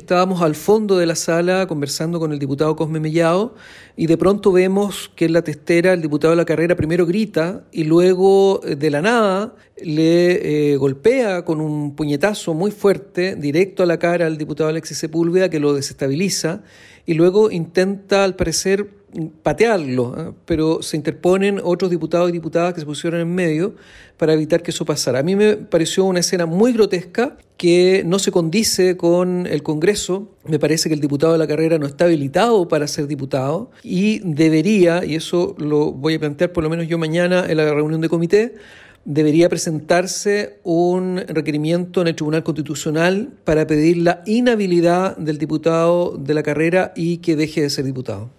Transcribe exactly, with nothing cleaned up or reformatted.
estábamos al fondo de la sala conversando con el diputado Cosme Mellado y de pronto vemos que en la testera el diputado de la carrera primero grita y luego de la nada le eh, golpea con un puñetazo muy fuerte directo a la cara al diputado Alexis Sepúlveda, que lo desestabiliza, y luego intenta al parecer patearlo, ¿eh? Pero se interponen otros diputados y diputadas que se pusieron en medio para evitar que eso pasara. A mí me pareció una escena muy grotesca que no se condice con el Congreso. Me parece que el diputado de la carrera no está habilitado para ser diputado y debería, y eso lo voy a plantear por lo menos yo mañana en la reunión de comité, debería presentarse un requerimiento en el Tribunal Constitucional para pedir la inhabilidad del diputado de la carrera y que deje de ser diputado.